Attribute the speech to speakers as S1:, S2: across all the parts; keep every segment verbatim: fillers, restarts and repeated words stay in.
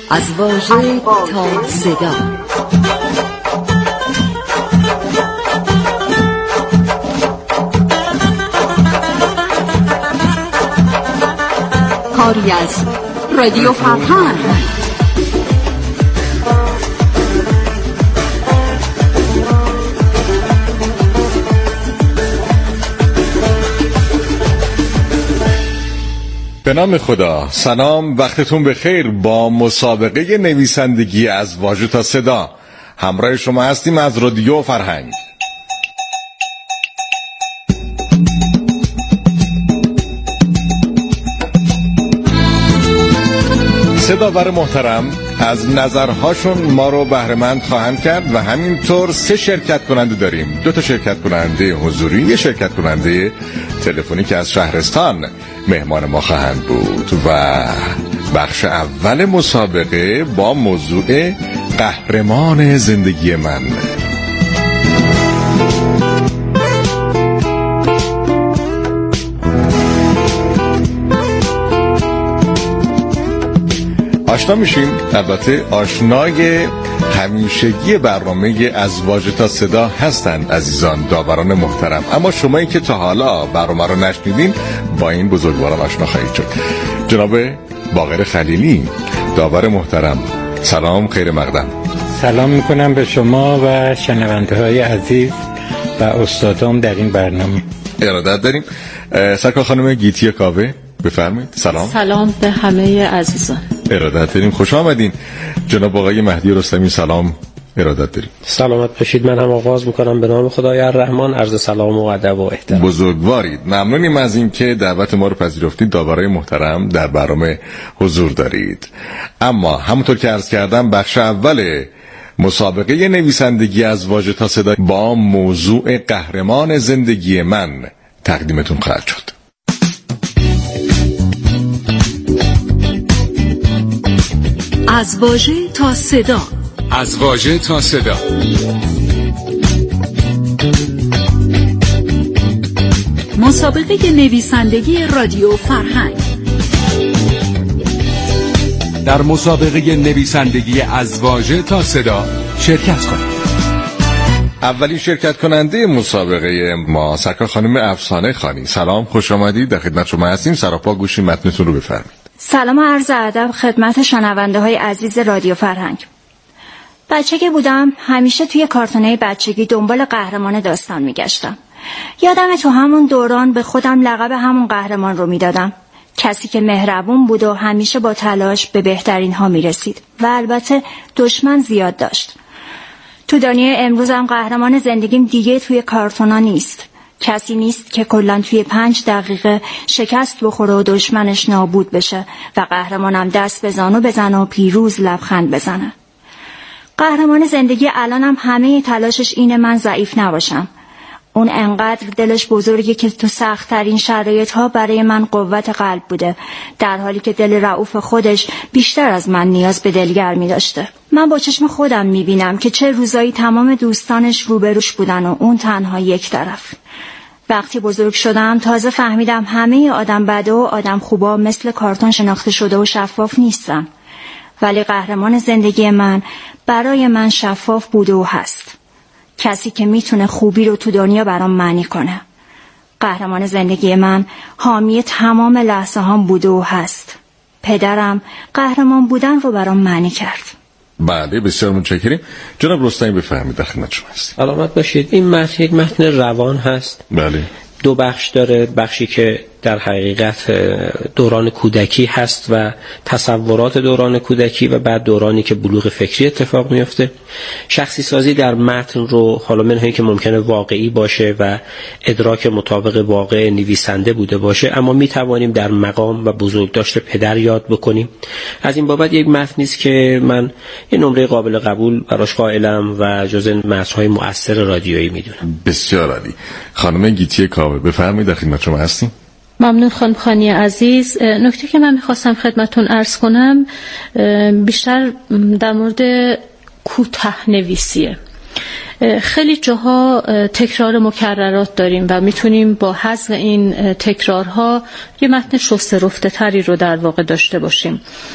S1: از واژه تا صدا. کاری از رادیو فرهنگ.
S2: به نام خدا. سلام، وقتتون بخیر. با مسابقه نویسندگی از واژه تا صدا همراه شما هستیم از رادیو فرهنگ. سه داور محترم از نظرهاشون ما رو بهره‌مند خواهند کرد و همینطور سه شرکت کننده داریم. دو تا شرکت کننده حضوری، یه شرکت کننده تلفنی که از شهرستان مهمان ما خواهند بود و بخش اول مسابقه با موضوع قهرمان زندگی من. آشنا میشیم، البته آشنای همیشگی برنامه از واژه تا صدا هستند عزیزان داوران محترم، اما شمایی که تا حالا برنامه رو نشنیدین با این بزرگواران آشنا خواهید شد. جناب باقر خلیلی داور محترم، سلام، خیر مقدم.
S3: سلام میکنم به شما و شنونده های عزیز و استادام در این برنامه.
S2: ارادت داریم. سرکار خانم گیتی کاوه بفرمایید. سلام.
S4: سلام به همه عزیزان.
S2: ارادت داریم، خوش آمدین. جناب آقای مهدی رستمی سلام، ارادت داریم.
S5: سلامت باشید. من هم آغاز میکنم به نام خدای الرحمن، عرض سلام و ادب و احترام.
S2: بزرگوارید. ممنونیم از این که دعوت ما رو پذیرفتید. داورای محترم در برنامه حضور دارید. اما همونطور که عرض کردم بخش اول مسابقه نویسندگی از واژه تا صدا با موضوع قهرمان زندگی من تقدیمتون خواهد شد.
S1: از واژه تا صدا.
S6: از واژه تا صدا.
S1: مسابقه نویسندگی رادیو فرهنگ.
S6: در مسابقه نویسندگی از واژه تا صدا شرکت کنید.
S2: اولین شرکت کننده مسابقه ما سرکار خانم افسانه خانی. سلام، خوش آمدید. در خدمت شما هستیم. سراپا گوشی متنتون رو بفرمایید.
S7: سلام و عرض ادب خدمت شنونده های عزیز رادیو فرهنگ. بچه که بودم همیشه توی کارتونای بچگی دنبال قهرمان داستان میگشتم. یادم تو همون دوران به خودم لقب همون قهرمان رو میدادم، کسی که مهربون بود و همیشه با تلاش به بهترین ها میرسید و البته دشمن زیاد داشت. تو دنیای امروزم قهرمان زندگیم دیگه توی کارتونا نیست. کسی نیست که کلاً توی پنج دقیقه شکست بخوره و دشمنش نابود بشه و قهرمانم دست بزنه و بزنه و پیروز لبخند بزنه. قهرمان زندگی الانم همه تلاشش اینه من ضعیف نباشم. اون انقدر دلش بزرگه که تو سخت‌ترین شرایط‌ها برای من قوت قلب بوده، در حالی که دل رؤوف خودش بیشتر از من نیاز به دلگرمی داشته. من با چشم خودم می‌بینم که چه روزایی تمام دوستانش روبروش بودن و اون تنها یک طرف. وقتی بزرگ شدم تازه فهمیدم همه آدم بده و آدم خوبا مثل کارتون شناخته شده و شفاف نیستن. ولی قهرمان زندگی من برای من شفاف بوده و هست. کسی که میتونه خوبی رو تو دنیا برام معنی کنه. قهرمان زندگی من حامی تمام لحظه هام بوده و هست. پدرم قهرمان بودن رو برام معنی کرد.
S2: بله، بسیار متشکریم. جناب رستمی بفرمایید، در خدمت شما هستیم.
S5: سلامت باشید. این متن یک متن روان هست.
S2: بله.
S5: دو بخش داره. بخشی که در حقیقت دوران کودکی هست و تصورات دوران کودکی و بعد دورانی که بلوغ فکری اتفاق میفته. شخصی سازی در متن رو حالا منهای که ممکنه واقعی باشه و ادراک مطابق واقع نویسنده بوده باشه، اما میتوانیم در مقام و بزرگداشت پدر یاد بکنیم. از این بابت یک متنی است که من یه نمره قابل قبول براش قائلم و جزء متن‌های مؤثر رادیویی میدونم.
S2: بسیار عالی. خانم گیتی کاوه بفرمایید، در خدمت شما هستیم.
S4: ممنون خانم خانی عزیز. نکته که من میخواستم خدمتون عرض کنم بیشتر در مورد کوتاه نویسیه. خیلی جاها تکرار مکررات داریم و میتونیم با حذف این تکرارها یه متن شسته رفته تری رو در واقع داشته باشیم.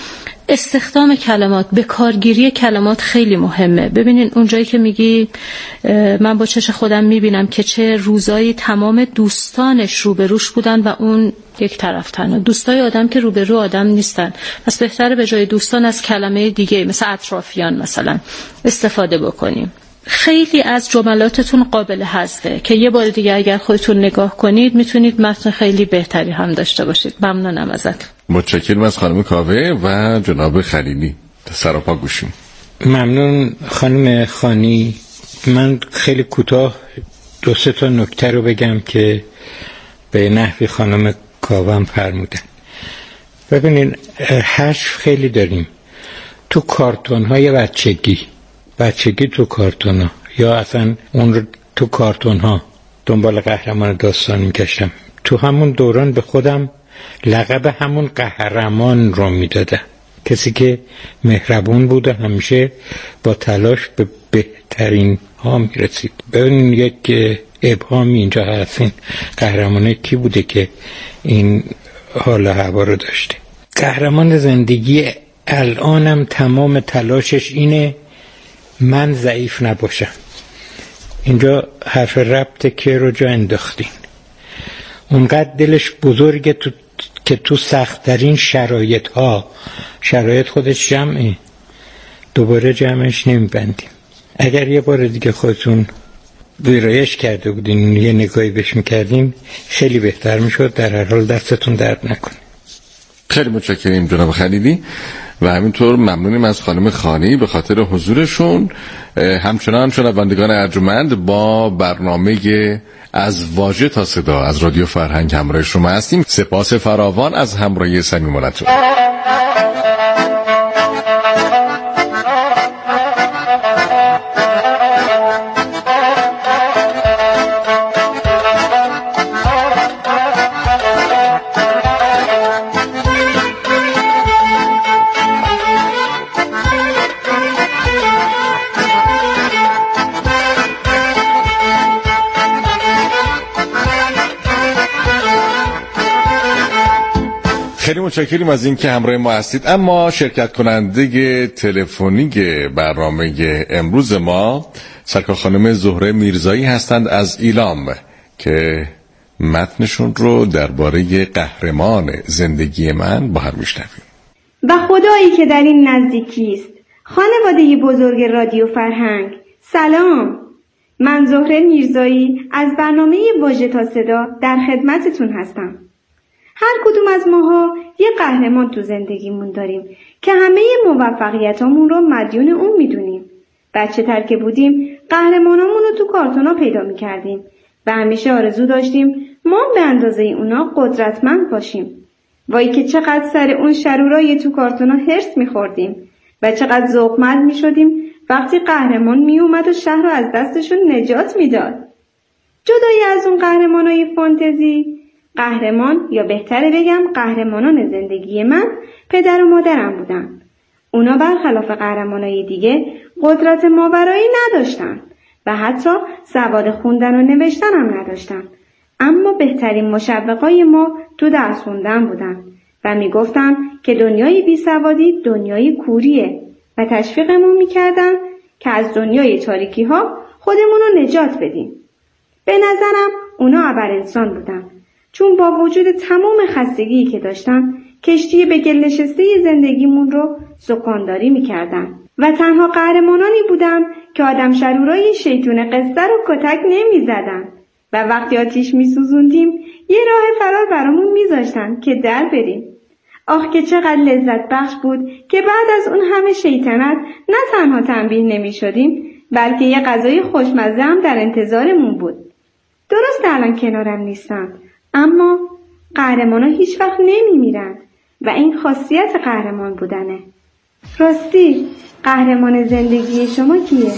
S4: استخدام کلمات، به کارگیری کلمات خیلی مهمه. ببینین اونجایی که میگی من با چش خودم میبینم که چه روزایی تمام دوستانش روبروش بودن و اون یک طرف تنها. دوستای آدم که روبرو آدم نیستن، پس بهتره به جای دوستان از کلمه دیگه مثل اطرافیان مثلا استفاده بکنیم. خیلی از جملاتتون قابل حذفه که یه بار دیگه اگر خودتون نگاه کنید میتونید متن خیلی بهتری هم داشته باشید. ممنونم ازت.
S2: متشکرم از خانم کاوه و جناب خلیلی. سراپا گوشیم.
S3: ممنون خانم خانی. من خیلی کوتاه دو سه تا نکته رو بگم که به نحوی خانم کاوه هم فرمودن. ببینین حذف خیلی داریم تو کارتون های بچگی بچگی تو کارتون ها، یا اصلا اون رو تو کارتون ها دنبال قهرمان داستان میکشم. تو همون دوران به خودم لقب همون قهرمان رو میدادم، کسی که مهربون بود و همیشه با تلاش به بهترین ها میرسید. ببینید یک ابهامی اینجا هستین، قهرمانه کی بوده که این حال هوا رو داشته؟ قهرمان زندگی الانم تمام تلاشش اینه من ضعیف نباشم. اینجا حرف ربط که رو جا انداختین. اونقدر دلش بزرگه تو که تو سخت‌ترین شرایط ها، شرایط خودش جمعه، دوباره جمعش نمیبندیم. اگر یه بار دیگه خودتون ویرایش کرده بودین، یه نگاهی بهش میکردین، خیلی بهتر میشد. در هر حال دستتون درد نکنه.
S2: خیلی متشکریم جناب خلیلی و همینطور ممنونیم از خانم خانی به خاطر حضورشون. همچنان شنوندگان ارجمند با برنامه از واژه تا صدا از رادیو فرهنگ همراه شما هستیم. سپاس فراوان از همراهی صمیمانتون. خیلی متشکریم از اینکه همراه ما هستید. اما شرکت کننده تلفنی برنامه امروز ما سرکار خانم زهره میرزایی هستند از ایلام که متنشون رو درباره قهرمان زندگی من با هم میشنویم.
S8: و خدایی که در این نزدیکی است، خانواده بزرگ رادیو فرهنگ، سلام. من زهره میرزایی از برنامه واژه تا صدا در خدمتتون هستم. هر کدوم از ماها یه قهرمان تو زندگیمون داریم که همه موفقیتامون رو مدیون اون میدونیم. بچه تر که بودیم قهرمانامون رو تو کارتونا پیدا میکردیم و همیشه آرزو داشتیم ما به اندازه اونا قدرتمند باشیم. وای که چقدر سر اون شرورای تو کارتونا هرس میخوردیم و چقدر ذوقمند میشدیم وقتی قهرمان میومد و شهر رو از دستشون نجات میداد. جدای از اون قهرمانای فانتزی، قهرمان یا بهتره بگم قهرمانان زندگی من پدر و مادرم بودن. اونا برخلاف قهرمانای دیگه قدرت ماورایی نداشتن و حتی سواد خوندن و نوشتن هم نداشتن، اما بهترین مشوقای ما تو درس خوندن بودن و میگفتن که دنیای بی سوادی دنیای کوریه و تشویقمون میکردن که از دنیای تاریکی ها خودمون رو نجات بدیم. به نظرم اونا ابر انسان بودن، چون با وجود تمام خستگی که داشتن کشتی به گل نشسته زندگیمون رو سکانداری میکردن و تنها قهرمانانی بودن که آدم شرورای شیطون قصه رو کتک نمیزدن و وقتی آتیش میسوزوندیم یه راه فرار برامون میذاشتن که در بریم. آخ که چقدر لذت بخش بود که بعد از اون همه شیطنت نه تنها تنبیه نمیشدیم بلکه یه غذای خوشمزه هم در انتظارمون بود. درست الان کنارم نیستن، اما قهرمان ها هیچ وقت نمی میرن و این خاصیت قهرمان بودنه. راستی قهرمان زندگی شما کیه؟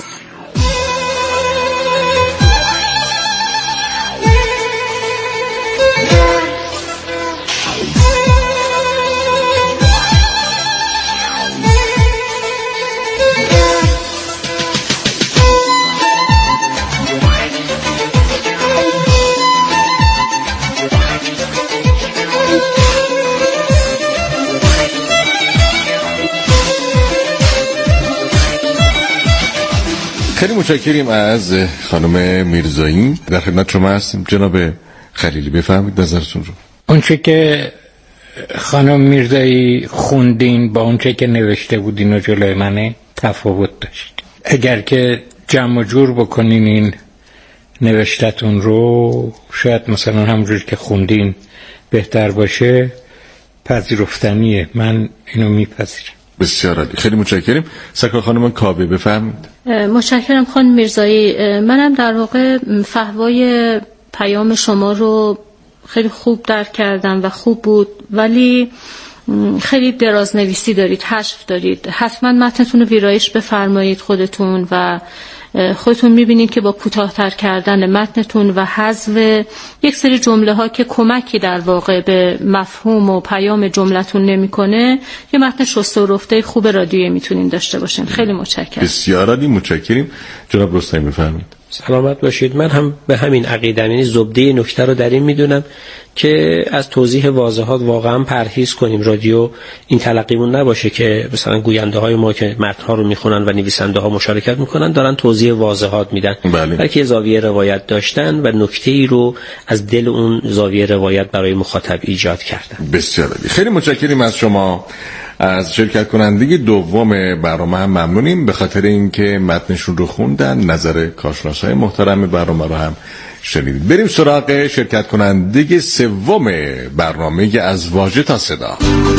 S2: خیلی متشکریم از خانم میرزایی. در خدمت شما هستیم جناب خلیلی، بفرمایید نظرتون رو.
S3: اونچه که خانم میرزایی خوندین با اونچه که نوشته بودین و جلوی منه تفاوت داشت. اگر که جمع و جور بکنین این نوشتتون رو، شاید مثلا همونجور که خوندین بهتر باشه، پذیرفتنیه. من اینو میپذیرم.
S2: بسیار عالی، خیلی متشکریم. سرکار خانم کاوه بفرمایید.
S4: متشکرم خانم میرزایی. منم در واقع فحوای پیام شما رو خیلی خوب درک کردم و خوب بود، ولی خیلی درازنویسی دارید، حشو دارید. حتما متنتون رو ویرایش بفرمایید خودتون و خودتون میبینید که با کوتاه‌تر کردن متنتون و حذف یک سری جمله ها که کمکی در واقع به مفهوم و پیام جملتون نمیکنه، یه متن شسته و رفته خوب رادیویی میتونین داشته باشین. خیلی متشکرم.
S2: بسیار عالی، متشکریم. جناب رستمی بفرمایید.
S5: سلامت باشید. من هم به همین عقیدم، یعنی زبده نکته رو در این میدونم که از توضیح واضحات واقعا پرهیز کنیم. رادیو این تلقیمون نباشه که مثلا گوینده های ما که متن‌ها رو میخونن و نویسنده ها مشارکت میکنن دارن توضیح واضحات میدن، بلکه زاویه روایت داشتن و نکته‌ای رو از دل اون زاویه روایت برای مخاطب ایجاد کردن.
S2: بسیار عالی، خیلی متشکریم از شما. از شرکت کننده دوم برنامه هم ممنونیم به خاطر اینکه متنشون رو خوندن، نظر کارشناسای محترم برنامه رو هم شنیدید. بریم سراغ شرکت کننده سوم برنامه از واژه تا صدا.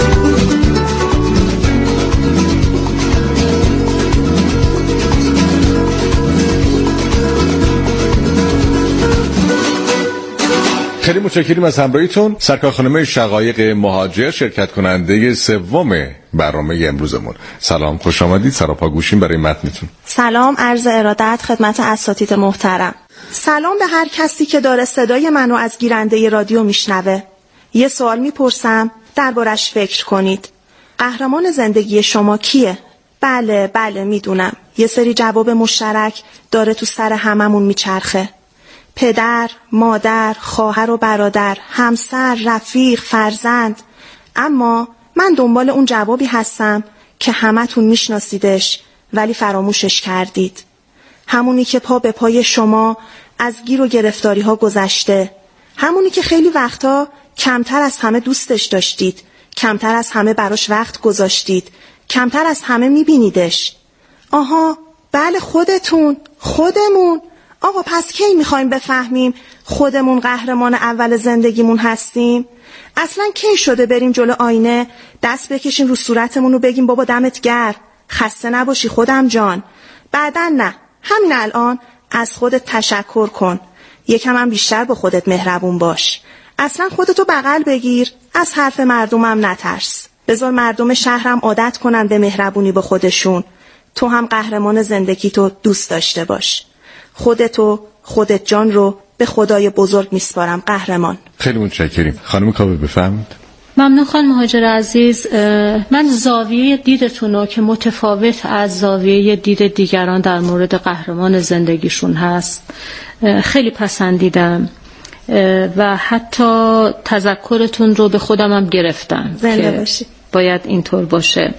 S2: خیلی متشکریم از همراهیتون. سرکار خانم شقایق مهاجر، شرکت کننده سوم برنامه امروزمون. سلام، خوش آمدید. سراپا گوشیم برای متنتون.
S9: سلام، عرض ارادت خدمت اساتید محترم. سلام به هر کسی که داره صدای منو از گیرنده رادیو میشنوه. یه سوال میپرسم، دربارش فکر کنید. قهرمان زندگی شما کیه؟ بله بله میدونم، یه سری جواب مشترک داره تو سر هممون میچرخه. پدر، مادر، خواهر و برادر، همسر، رفیق، فرزند. اما من دنبال اون جوابی هستم که همتون میشناسیدش ولی فراموشش کردید. همونی که پا به پای شما از گیر و گرفتاری ها گذشته. همونی که خیلی وقتا کمتر از همه دوستش داشتید، کمتر از همه براش وقت گذاشتید، کمتر از همه میبینیدش. آها، بله خودتون، خودمون. آقا پس کی میخوایم بفهمیم خودمون قهرمان اول زندگیمون هستیم؟ اصلا کی شده بریم جلو آینه دست بکشیم رو صورتمون و بگیم بابا دمت گرم، خسته نباشی خودم جان؟ بعدن نه، همین الان از خودت تشکر کن، یکم هم بیشتر با خودت مهربون باش. اصلا خودتو بغل بگیر، از حرف مردمم نترس. بذار مردم شهرم عادت کنن به مهربونی با خودشون. تو هم قهرمان زندگیتو دوست داشته باش. خودتو، خودت جان رو به خدای بزرگ میسپارم قهرمان.
S2: خیلی متشکریم. خانم کاوه بفرمایید.
S4: ممنون خانم مهاجر عزیز. من زاویه دیدتون رو که متفاوت از زاویه دید دیگران در مورد قهرمان زندگیشون هست خیلی پسندیدم و حتی تذکرتون رو به خودم هم گرفتم که باید اینطور باشه.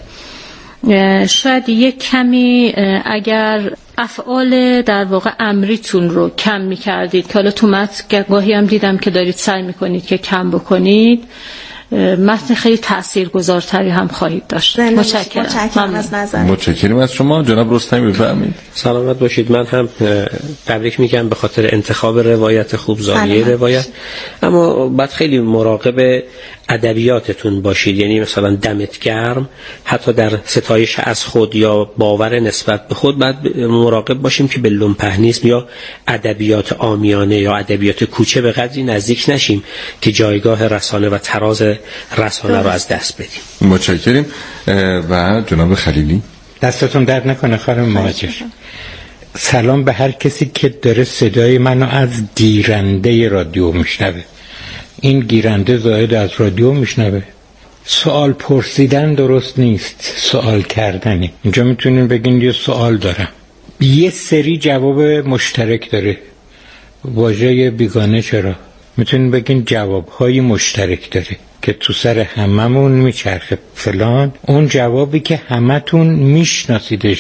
S4: شاید یک کمی اگر افعال در واقع امریتون رو کم می‌کردید که حالا تو متن گاهی هم دیدم که دارید سعی می‌کنید که کم بکنید، متن خیلی تاثیرگذارتری هم خواهید داشت. متشکرم.
S9: متشکرم از نظرتون.
S2: متشکرم از شما. جناب رستمی بفرمایید.
S5: سلامت باشید. من هم تبریک میگم به خاطر انتخاب روایت خوب، زاویه روایت. اما بعد خیلی مراقب ادبیاتتون باشید، یعنی مثلا دمت گرم حتی در ستایش از خود یا باور نسبت به خود بعد مراقب باشیم که به لومپهنیسم یا ادبیات عامیانه یا ادبیات کوچه به قدری نزدیک نشیم که جایگاه رسانه و تراز رسانه رو از دست بدیم.
S2: متشکرم. و جناب خلیلی.
S3: دستتون درد نکنه خانم مهاجر. سلام به هر کسی که داره صدای منو از گیرنده رادیو میشنوه. این گیرنده زائد از رادیو میشنوه. سوال پرسیدن درست نیست، سوال کردنه. اینجا میتونین بگین یه سوال دارم. یه سری جواب مشترک داره. واژه بیگانه چرا؟ میتونین بگین جوابهای مشترک داره که تو سر هممون میچرخه. فلان اون جوابی که همتون میشناسیدش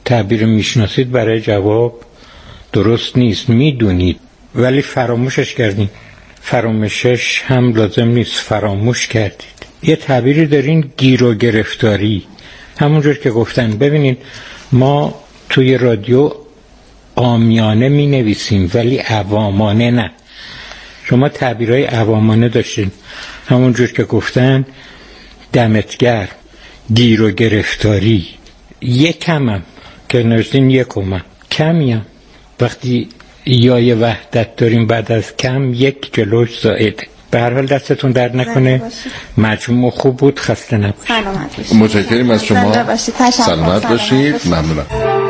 S3: تعبیر میشناسید برای جواب درست نیست، میدونید ولی فراموشش کردین. فراموشش هم لازم نیست، فراموش کردید. یه تعبیری دارین، گیر و گرفتاری. همونجور که گفتن، ببینید ما توی رادیو عامیانه می نویسیم ولی عوامانه نه. شما تعبیرهای عوامانه داشتین، همونجور که گفتن دمتگر، گیر و گرفتاری. یکمم که نوشتین یکمم، کمیم. وقتی یای وحدت داریم بعد از کم یک جلوش زائده. به هر حال دستتون درد نکنه، مجموع خوب بود، خسته نباشید.
S9: سلامت باشید.
S2: متشکریم از شما.
S9: سلامت
S2: باشید. ممنونم.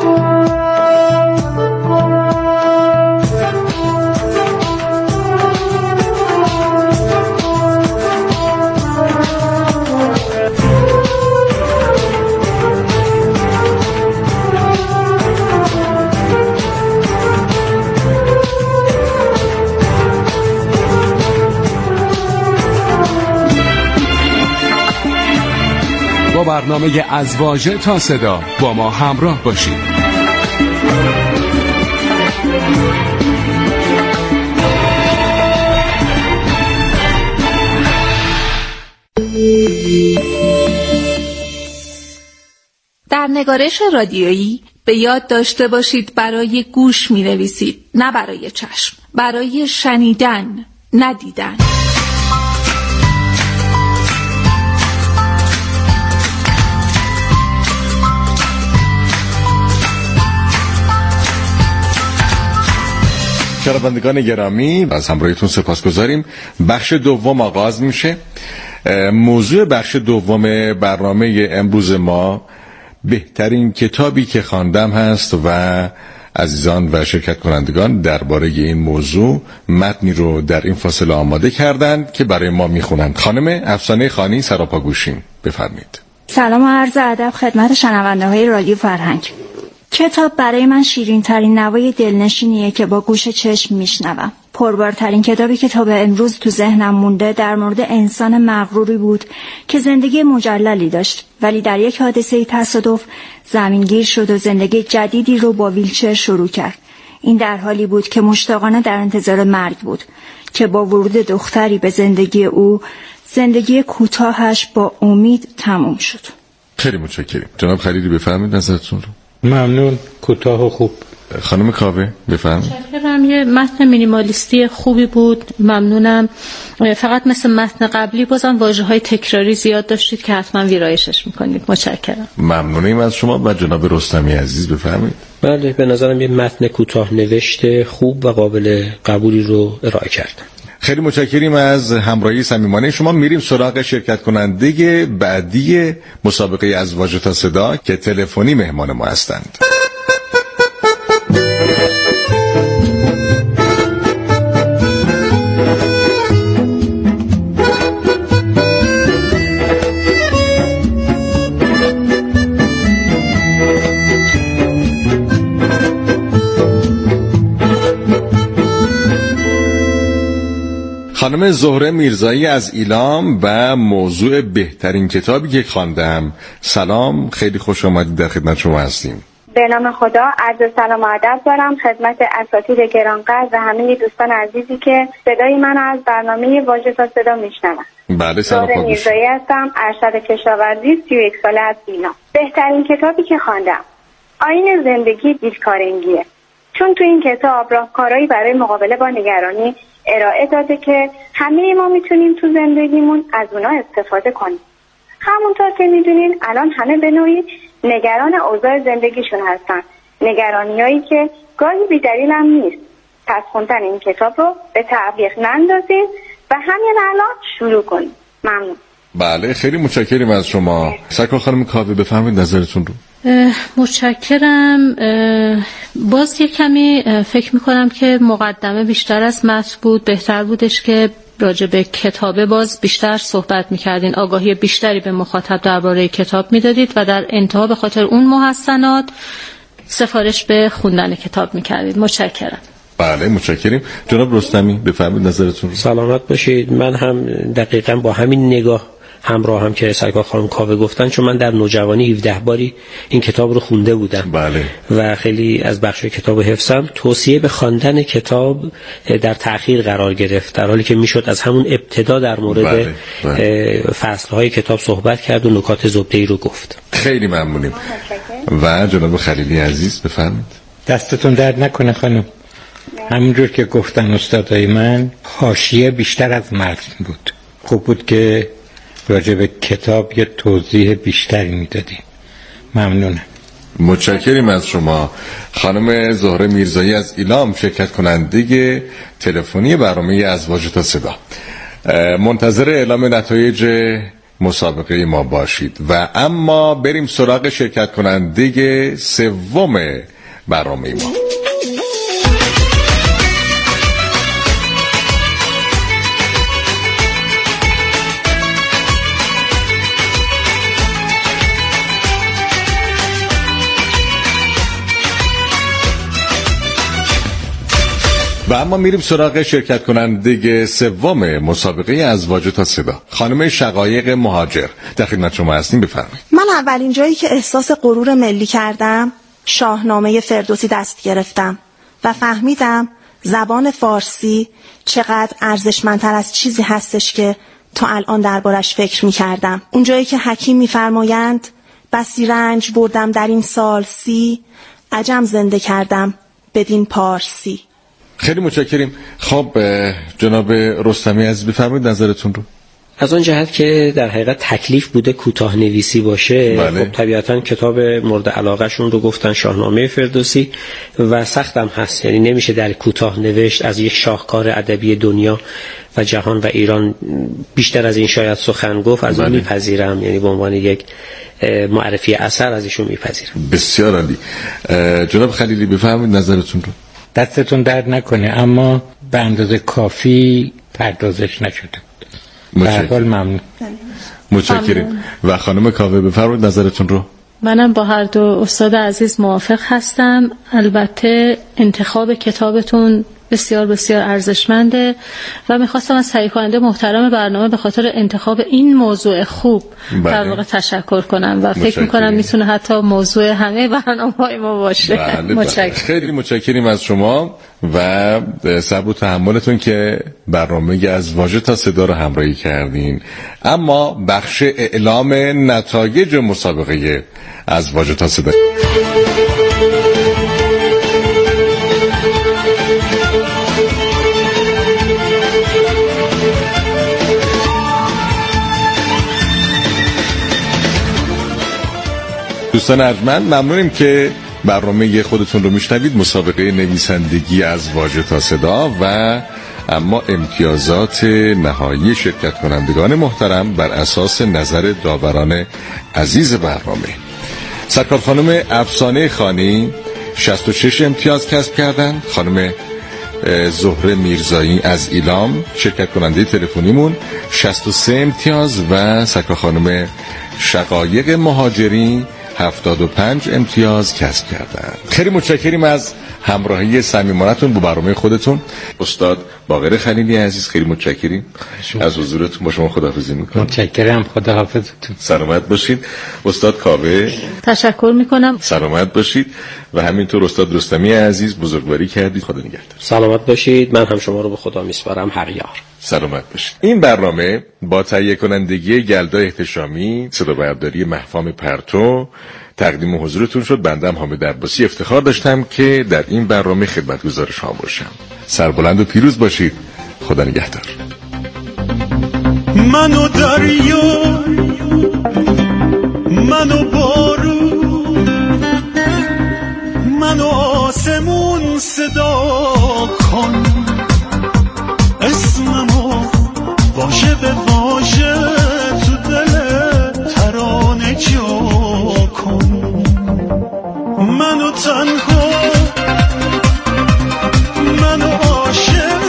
S6: با برنامه از واژه تا صدا با ما همراه باشید.
S10: در نگارش رادیویی به یاد داشته باشید برای گوش می نویسید، نه برای چشم. برای شنیدن، نه دیدن.
S2: شنوندگان گرامی، از همراهیتون سپاسگزاریم. بخش دوم آغاز میشه. موضوع بخش دوم برنامه امروز ما بهترین کتابی که خواندم هست و عزیزان و شرکت کنندگان درباره این موضوع متنی رو در این فاصله آماده کردند که برای ما میخونند. خانم افسانه خانی، سراپا گوشین، بفرمایید.
S7: سلام و عرض ادب خدمت شنونده های رادیو فرهنگ. کتاب برای من شیرین ترین نوای دلنشینیه که با گوش چشم میشنوم. پربارترین کتابی که تا به امروز تو ذهنم مونده در مورد انسان مغروری بود که زندگی مجللی داشت ولی در یک حادثه تصادف زمینگیر شد و زندگی جدیدی رو با ویلچر شروع کرد. این در حالی بود که مشتاقانه در انتظار مرگ بود که با ورود دختری به زندگی او زندگی کوتاهش با امید تموم شد.
S2: خیلی متشکرم. جناب خلیلی بفرمایید نظرتون رو.
S3: ممنون، کوتاه و خوب.
S2: خانم کاوه بفرمایید.
S4: شکرم. یه متن مینیمالیستی خوبی بود، ممنونم. فقط مثل متن قبلی بازم واژه‌های تکراری زیاد داشتید که حتما ویرایشش میکنید. متشکرم.
S2: ممنونیم از شما. و جناب رستمی عزیز بفرمایید.
S5: بله، به نظرم یه متن کوتاه نوشته خوب و قابل قبولی رو ارائه کردن.
S2: خیلی متشکریم از همراهی صمیمانه شما. میریم سراغ شرکت کننده بعدی مسابقه از واژه تا صدا که تلفنی مهمان ما هستند. خانم زهره میرزایی از ایلام و موضوع بهترین کتابی که خواندم. سلام، خیلی خوش آمدید، در خدمت شما هستیم.
S11: به نام خدا عرض سلام و ادب دارم خدمت اساتید گرانقدر و همه دوستان عزیزی که صدای من از برنامه واژه تا صدا میشنون.
S2: بله، سلام.
S11: زهره میرزایی هستم، ارشد کشاورزی، سی و یک ساله از ایلام. بهترین کتابی که خواندم آیین زندگی دیرکارنگیه، چون تو این کتاب راهکارهایی برای مقابله با نگرانی ارائه داده که همه ما میتونیم تو زندگیمون از اونا استفاده کنیم. همونطور که میدونین الان همه به نوعی نگران اوضاع زندگیشون هستن، نگرانیایی که گاهی بی‌دلیل هم نیست. پس خوندن این کتاب رو به تعویق نندازید و همین الان شروع کنید. ممنون.
S2: بله، خیلی متشکریم از شما. سرکار خانم کاوه بفرمایید نظرتون رو.
S4: متشکرم. باز یک کمی فکر میکنم که مقدمه بیشتر از متن بود. بهتر بودش که راجع به کتابه باز بیشتر صحبت میکردین، آگاهی بیشتری به مخاطب درباره کتاب میدادید و در انتها به خاطر اون محسنات سفارش به خوندن کتاب میکردید. متشکرم.
S2: بله، متشکریم. جناب رستمی بفرمایید نظرتون رو.
S5: سلامت باشید. من هم دقیقاً با همین نگاه همراه هم که سرکار خانم کاوه گفتن، چون من در نوجوانی هفده باری این کتاب رو خونده بودم.
S2: بله. و
S5: خیلی از بخش کتاب حفظم. توصیه به خواندن کتاب در تأخیر قرار گرفت، در حالی که میشد از همون ابتدا در مورد بله. بله. فصل‌های کتاب صحبت کرد و نکات زبده‌ای رو گفت.
S2: خیلی ممنونیم. و جناب خلیلی عزیز بفرمایید.
S3: دستتون درد نکنه خانم. همینجور که گفتن استادای من، حاشیه بیشتر از متن بود. خوب بود که راجع به کتاب یه توضیح بیشتری میدادیم. ممنونم.
S2: متشکریم از شما. خانم زهره میرزایی از ایلام، شرکت کننده تلفنی برنامه ازواج تا صدا. منتظر اعلام نتایج مسابقه ما باشید. و اما بریم سراغ شرکت کننده سوم برنامه ما. و اما میریم سراغ شرکت کننده سوم مسابقه ازواج تا صدا، خانم شقایق مهاجر. در خدمت شما هستیم، بفرمایید.
S9: من اولین جایی که احساس غرور ملی کردم، شاهنامه فردوسی دست گرفتم و فهمیدم زبان فارسی چقدر ارزشمندتر از چیزی هستش که تا الان دربارش فکر می‌کردم. اونجایی که حکیم می‌فرمایند بسی رنج بردم در این سال سی، عجم زنده کردم بدین پارسی.
S2: خیلی متشکریم. خب جناب رستمی عزیز بفرمایید نظرتون رو.
S5: از آن جهت که در حقیقت تکلیف بوده کوتاه نویسی باشه، بله. خب طبیعتا کتاب مورد علاقه شون رو گفتن شاهنامه فردوسی و سختم هست، یعنی نمیشه در کوتاه نوشت از یک شاهکار ادبی دنیا و جهان و ایران بیشتر از این شاید سخن گفت. از بله. اون میپذیرم، یعنی به عنوان یک معرفی اثر از ایشون میپذیرم.
S2: بسیار عالی. جناب خلیلی بفرمایید نظرتون رو.
S3: دستتون درد نکنه، اما به اندازه کافی پردازش نشده. به هر حال ممنون.
S2: متشکرم. و خانم کاوه بفرمایید نظرتون رو.
S4: منم با هر دو استاد عزیز موافق هستم. البته انتخاب کتابتون بسیار بسیار ارزشمنده و میخواستم از تهیه کننده محترم برنامه به خاطر انتخاب این موضوع خوب در واقع تشکر کنم و فکر میکنم میتونه حتی موضوع همه برنامه‌های ما باشه.
S2: بله متشکرم. خیلی متشکریم از شما و صبر و تحملتون که برنامه ازواج تا صدا رو همراهی کردین. اما بخش اعلام نتایج مسابقه ازواج تا صدا. دوستان ارجمند، ممنونیم که برنامه خودتون رو میشنوید. مسابقه نویسندگی ازواج تا صدا و اما امتیازات نهایی شرکت کنندگان محترم بر اساس نظر داوران عزیز برنامه. سرکار خانم افسانه خانی شصت و شش امتیاز کسب کردن. خانم زهره میرزایی از ایلام شرکت کننده تلفنیمون شصت و سه امتیاز و سرکار خانم شقایق مهاجری هفتاد و پنج امتیاز کسب کردن. خیلی متشکریم از همراهی صمیمانه‌تون با برنامه خودتون. استاد باقر خلیلی عزیز خیلی متشکریم از حضورتون. با شما خداحافظی میکنم.
S3: متشکرم، خداحافظتون.
S2: سلامت باشید. استاد کاوه
S4: تشکر میکنم.
S2: سلامت باشید. و همینطور استاد رستمی عزیز بزرگواری کردید. خدا نگهدار.
S5: سلامت باشید. من هم شما رو به خدا میسپارم. هر یار.
S2: سلامت باشید. این برنامه با تهیه کنندگی یلدا احتشامی، صدا برداری مهفام پرتو تقدیم حضورتون شد. بندم حامد عباسی افتخار داشتم که در این برنامه خدمتگزار شما باشم. سربلند و پیروز باشید. خدا نگهدار.
S12: منو دریا، منو بارون، منو آسمون صدا کن، اسممو باشه به واژه تو دل ترانه جا کن. منو تنها، منو عاشق،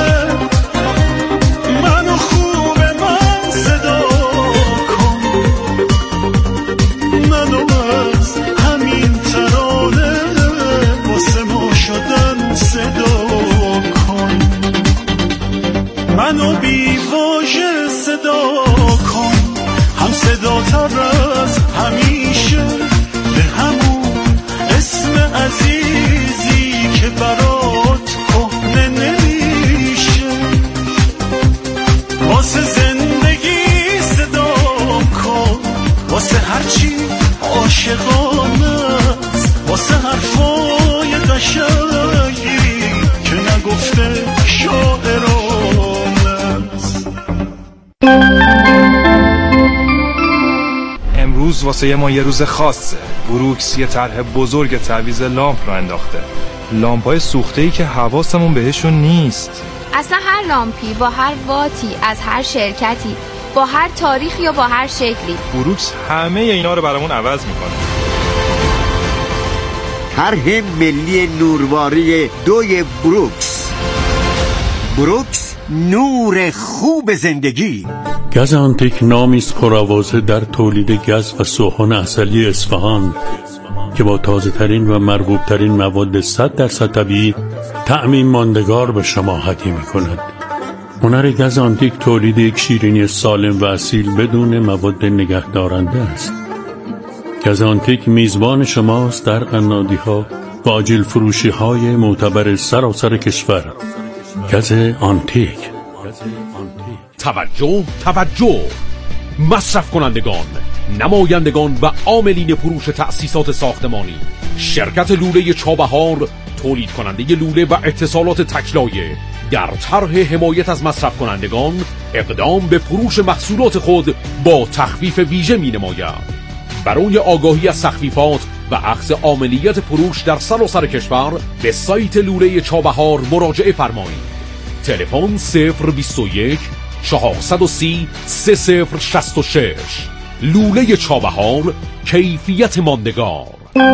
S12: منو خوب من صدا کن، منو از همین ترانه واسه ما شدن صدا کن، منو بی واژه صدا کن. گفته شاعران است.
S13: امروز واسه ما یه روز خاصه. بروکس یه طرح بزرگ تعویض لامپ رو انداخته. لامپای سوخته‌ای که حواسمون بهشون نیست.
S14: اصلا هر لامپی با هر واتی از هر شرکتی با هر تاریخی یا با هر شکلی،
S13: بروکس همه اینا رو برامون عوض میکنه.
S15: طرح ملی نورواری دوی بروکس. بروکس، نور خوب زندگی.
S16: گز آنتیک نامی است پرآوازه در تولید گز و سوهان عسلی اصفهان که با تازه ترین و مرغوب ترین مواد صد درصد طبیعی طعمی ماندگار به شما هدیه می کند. هنر گز آنتیک تولید یک شیرینی سالم و اصیل بدون مواد نگهدارنده است. گز آنتیک میزبان شماست در قنادی ها و آجیل فروشی های معتبر سراسر کشور. گز آنتیک.
S17: توجه توجه مصرف کنندگان، نمایندگان و عاملین فروش تأسیسات ساختمانی، شرکت لوله چابهار تولید کننده لوله و اتصالات تکلایه در طرح حمایت از مصرف کنندگان اقدام به فروش محصولات خود با تخفیف ویژه می نماید. برای آگاهی از تخفیفات و اخذ عاملیت فروش در سراسر کشور به سایت لوله چابهار مراجعه فرمایید. تلفن صفر بیست و یک چهارصد و سی سه صفر شصت و شش. لوله چابهار، کیفیت ماندگار.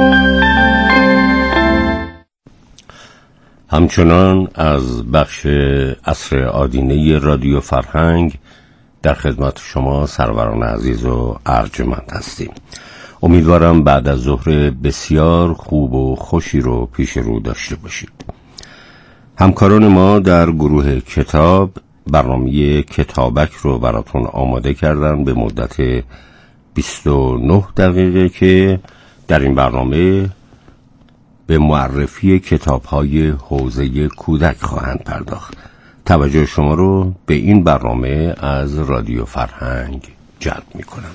S18: همچنان از بخش عصر آدینه رادیو فرهنگ در خدمت شما سروران عزیز و ارجمند هستیم. امیدوارم بعد از ظهر بسیار خوب و خوشی رو پیش رو داشته باشید. همکاران ما در گروه کتاب برنامه کتابک رو براتون آماده کردن به مدت بیست و نه دقیقه که در این برنامه به معرفی کتاب‌های حوزه کودک خواهند پرداخت. توجه شما رو به این برنامه از رادیو فرهنگ جلب می‌کنم.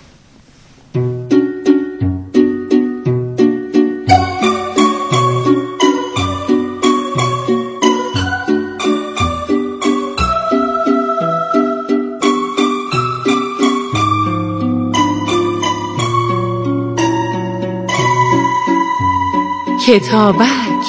S1: کتابک.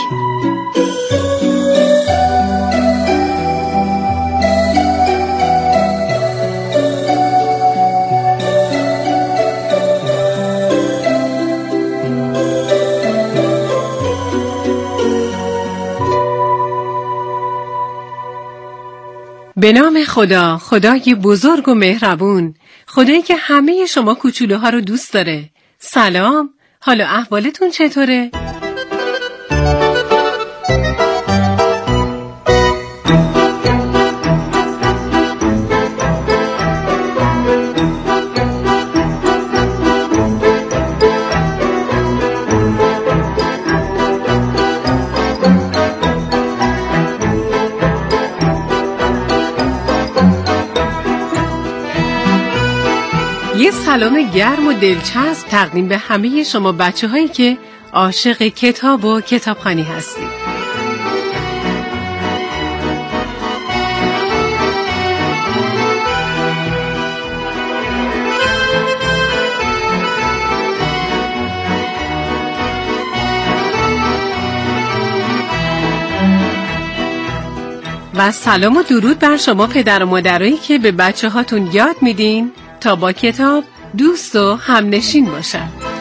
S19: به نام خدا، خدای بزرگ و مهربون، خدایی که همه شما کوچولوها رو دوست داره. سلام، حالا احوالتون چطوره؟ یه سلام گرم و دلچسب تقدیم به همه شما بچه هایی که عاشق کتاب و کتابخوانی هستید. و سلام و درود بر شما پدر و مادرایی که به بچه هاتون یاد میدین تا با کتاب دوست و همنشین باشن.